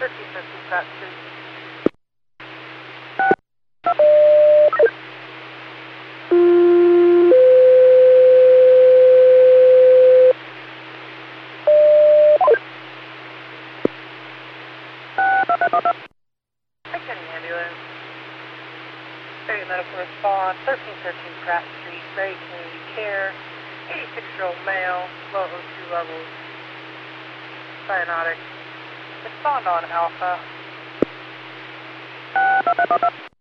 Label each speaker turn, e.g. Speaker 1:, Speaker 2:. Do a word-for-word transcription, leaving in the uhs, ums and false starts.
Speaker 1: thirteen thirteen Pratt Street. County Ambulance. Very medical response, thirteen thirteen Pratt Street, very community care, eighty-six-year-old male, low O two levels, cyanotic. Respond on Alpha.